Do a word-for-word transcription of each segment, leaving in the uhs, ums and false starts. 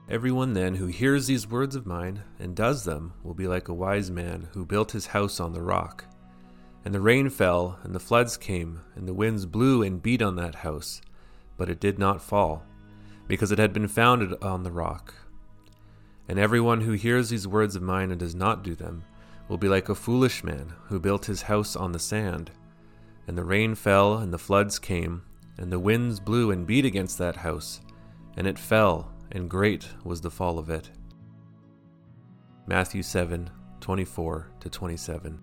Everyone then who hears these words of mine and does them will be like a wise man who built his house on the rock. And the rain fell, and the floods came, and the winds blew and beat on that house, but it did not fall, because it had been founded on the rock. And everyone who hears these words of mine and does not do them will be like a foolish man who built his house on the sand. And the rain fell, and the floods came, and the winds blew and beat against that house, and it fell, and great was the fall of it. Matthew seven, twenty-four to twenty-seven.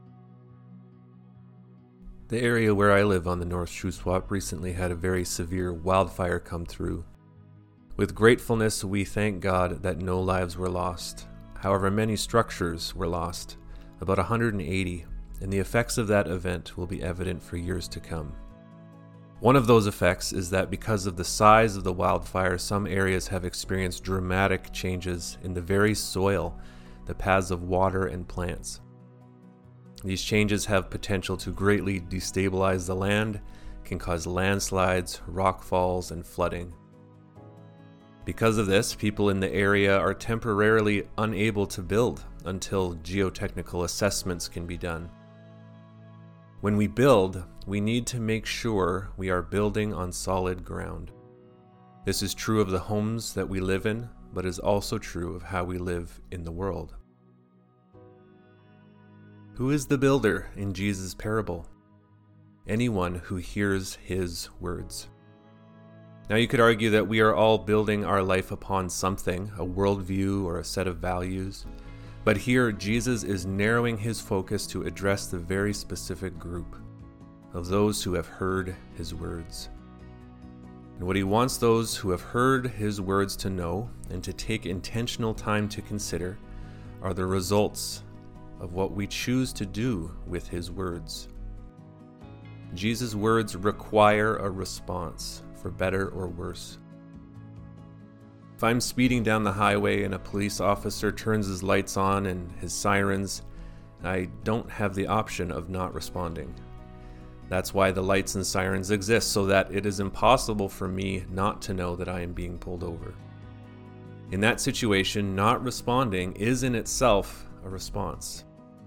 The area where I live on the North Shuswap recently had a very severe wildfire come through. With gratefulness, we thank God that no lives were lost. However, many structures were lost, about one hundred eighty, and the effects of that event will be evident for years to come. One of those effects is that because of the size of the wildfire, some areas have experienced dramatic changes in the very soil, the paths of water and plants. These changes have potential to greatly destabilize the land, can cause landslides, rock falls, and flooding. Because of this, people in the area are temporarily unable to build until geotechnical assessments can be done. When we build, we need to make sure we are building on solid ground. This is true of the homes that we live in, but is also true of how we live in the world. Who is the builder in Jesus' parable? Anyone who hears his words. Now you could argue that we are all building our life upon something, a worldview or a set of values. But here, Jesus is narrowing his focus to address the very specific group of those who have heard his words. And what he wants those who have heard his words to know and to take intentional time to consider are the results of what we choose to do with his words. Jesus' words require a response, for better or worse. If I'm speeding down the highway and a police officer turns his lights on and his sirens, I don't have the option of not responding. That's why the lights and sirens exist, so that it is impossible for me not to know that I am being pulled over. In that situation, not responding is in itself a response.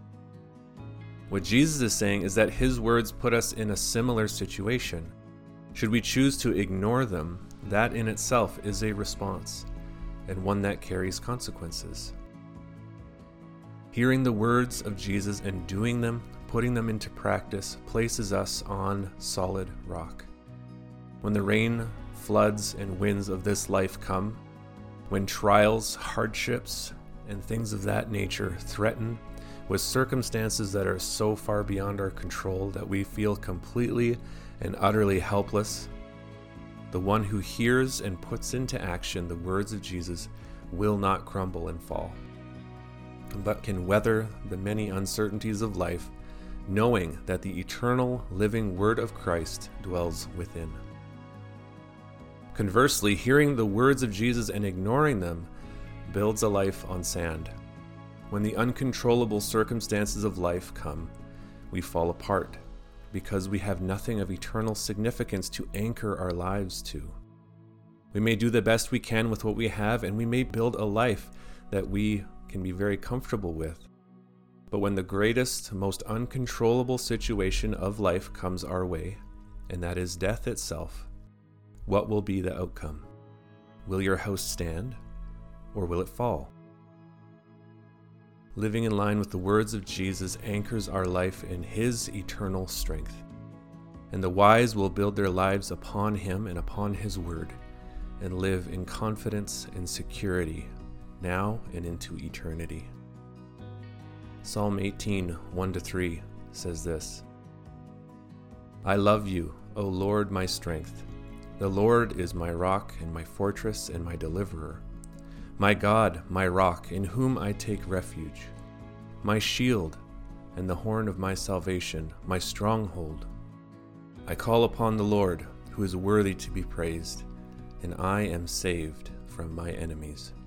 What Jesus is saying is that his words put us in a similar situation. Should we choose to ignore them, that in itself is a response, and one that carries consequences. Hearing the words of Jesus and doing them, putting them into practice, places us on solid rock. When the rain, floods, and winds of this life come, when trials, hardships, and things of that nature threaten, with circumstances that are so far beyond our control that we feel completely and utterly helpless, the one who hears and puts into action the words of Jesus will not crumble and fall, but can weather the many uncertainties of life, knowing that the eternal living word of Christ dwells within. Conversely, hearing the words of Jesus and ignoring them builds a life on sand. When the uncontrollable circumstances of life come, we fall apart because we have nothing of eternal significance to anchor our lives to. We may do the best we can with what we have, and we may build a life that we can be very comfortable with. But when the greatest, most uncontrollable situation of life comes our way, and that is death itself, what will be the outcome? Will your house stand, or will it fall? Living in line with the words of Jesus anchors our life in his eternal strength. And the wise will build their lives upon him and upon his word, and live in confidence and security, now and into eternity. Psalm eighteen, one to three says this: I love you, O Lord, my strength. The Lord is my rock and my fortress and my deliverer. My God, my rock, in whom I take refuge, my shield and the horn of my salvation, my stronghold. I call upon the Lord, who is worthy to be praised, and I am saved from my enemies.